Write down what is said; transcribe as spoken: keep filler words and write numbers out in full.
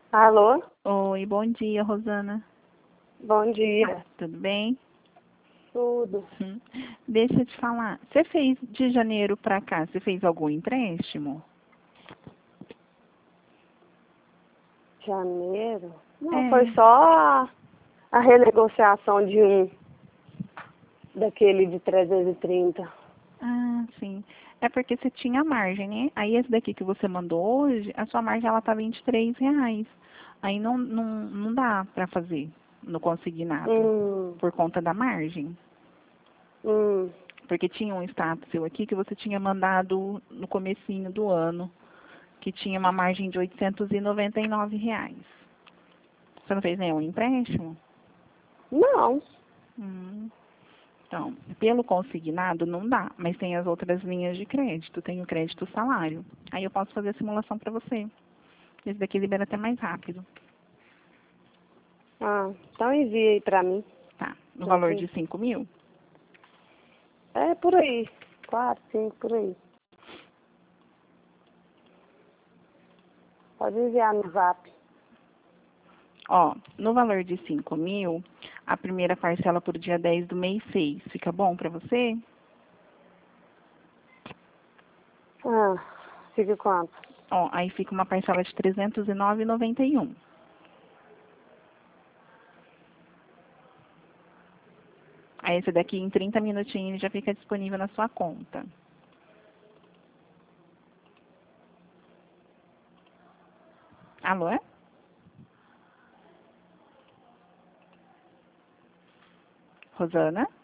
Alô? Oi, bom dia, Rosana. Bom dia. Tudo bem? Tudo. Hum. Deixa eu te falar. Você fez de janeiro para cá, você fez algum empréstimo? Janeiro? Não, É. foi só a, a renegociação de um, daquele de trezentos e trinta. Ah, sim. É porque você tinha margem, né? Aí esse daqui que você mandou hoje, a sua margem ela tá vinte e três reais. Aí não, não, não dá para fazer no consignado Hum, por conta da margem. hum. Porque tinha um status seu aqui que você tinha mandado no comecinho do ano, que tinha uma margem de oitocentos e noventa e nove reais. Você não fez nenhum empréstimo? Não. Hum. Então, pelo consignado não dá, mas tem as outras linhas de crédito, tem o crédito salário. Aí eu posso fazer a simulação para você. Esse daqui libera até mais rápido, Ah, então envia aí pra mim. tá? No Já valor vi. de cinco mil? É por aí. Quatro, cinco, por aí. Pode enviar no zap. Ó, no valor de cinco mil, a primeira parcela por dia dez do mês seis. Fica bom para você? Ah, fica quanto? Ó, aí fica uma parcela de trezentos e nove reais e noventa e um. Aí esse daqui em trinta minutinhos já fica disponível na sua conta. Alô? Rosana?